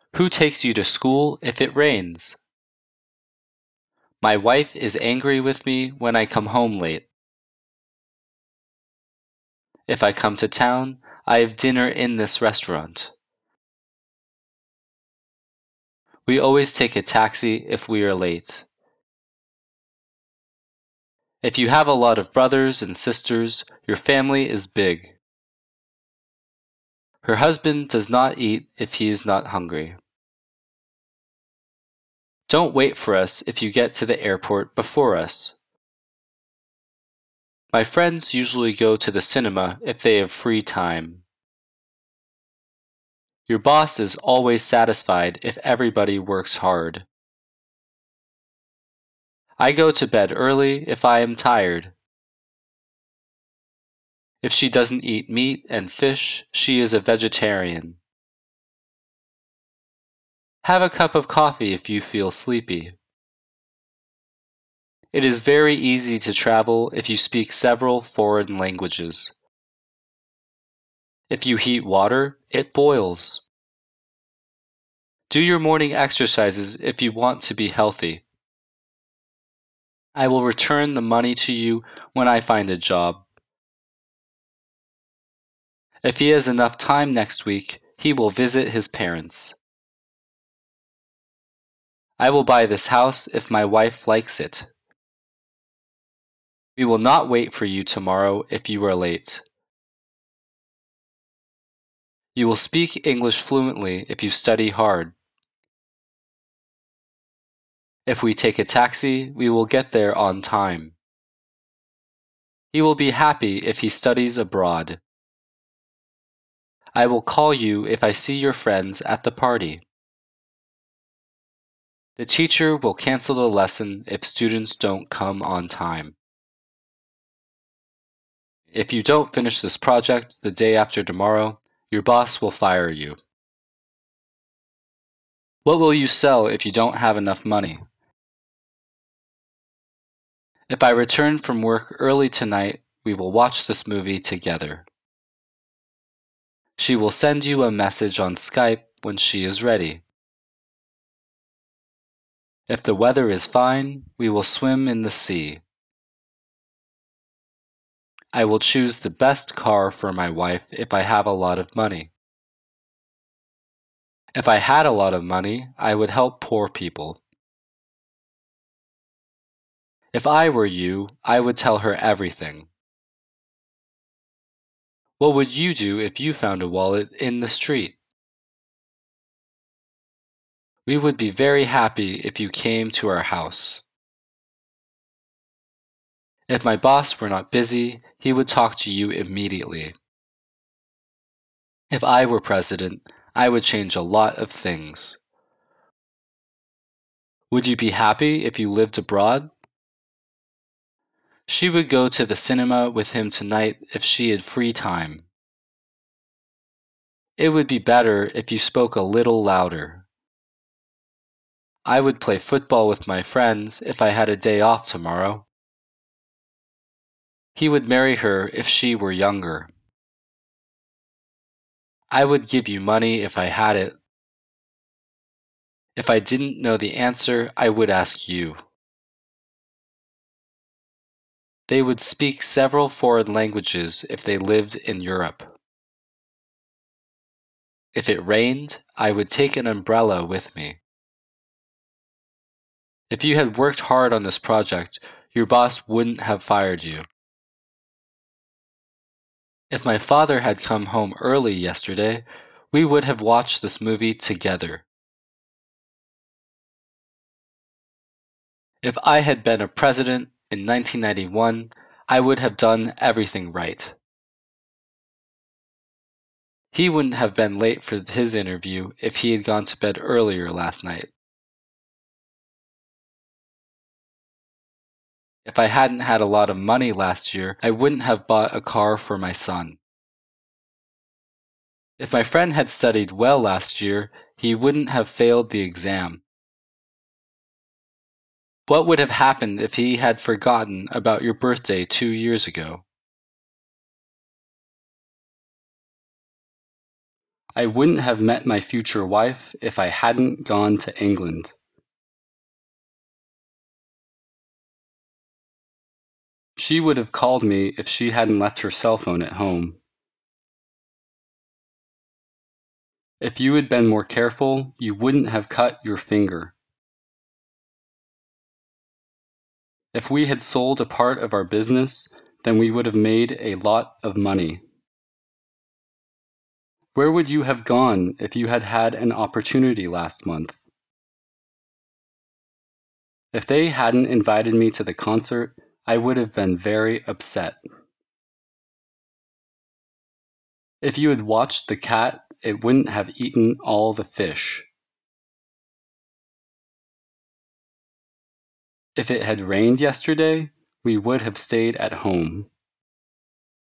Who takes you to school if it rains? My wife is angry with me when I come home late. If I come to town, I have dinner in this restaurant. We always take a taxi if we are late. If you have a lot of brothers and sisters, your family is big. Her husband does not eat if he is not hungry. Don't wait for us if you get to the airport before us. My friends usually go to the cinema if they have free time. Your boss is always satisfied if everybody works hard. I go to bed early if I am tired. If she doesn't eat meat and fish, she is a vegetarian. Have a cup of coffee if you feel sleepy. It is very easy to travel if you speak several foreign languages. If you heat water, it boils. Do your morning exercises if you want to be healthy. I will return the money to you when I find a job. If he has enough time next week, he will visit his parents. I will buy this house if my wife likes it. We will not wait for you tomorrow if you are late. You will speak English fluently if you study hard. If we take a taxi, we will get there on time. He will be happy if he studies abroad. I will call you if I see your friends at the party. The teacher will cancel the lesson if students don't come on time. If you don't finish this project the day after tomorrow, your boss will fire you. What will you sell if you don't have enough money? If I return from work early tonight, we will watch this movie together. She will send you a message on Skype when she is ready. If the weather is fine, we will swim in the sea. I will choose the best car for my wife if I have a lot of money. If I had a lot of money, I would help poor people. If I were you, I would tell her everything. What would you do if you found a wallet in the street? We would be very happy if you came to our house. If my boss were not busy, he would talk to you immediately. If I were president, I would change a lot of things. Would you be happy if you lived abroad? She would go to the cinema with him tonight if she had free time. It would be better if you spoke a little louder. I would play football with my friends if I had a day off tomorrow. He would marry her if she were younger. I would give you money if I had it. If I didn't know the answer, I would ask you. They would speak several foreign languages if they lived in Europe. If it rained, I would take an umbrella with me. If you had worked hard on this project, your boss wouldn't have fired you. If my father had come home early yesterday, we would have watched this movie together. If I had been a president in 1991, I would have done everything right. He wouldn't have been late for his interview if he had gone to bed earlier last night. If I hadn't had a lot of money last year, I wouldn't have bought a car for my son. If my friend had studied well last year, he wouldn't have failed the exam. What would have happened if he had forgotten about your birthday 2 years ago? I wouldn't have met my future wife if I hadn't gone to England. She would have called me if she hadn't left her cell phone at home. If you had been more careful, you wouldn't have cut your finger. If we had sold a part of our business, then we would have made a lot of money. Where would you have gone if you had had an opportunity last month? If they hadn't invited me to the concert, I would have been very upset. If you had watched the cat, it wouldn't have eaten all the fish. If it had rained yesterday, we would have stayed at home.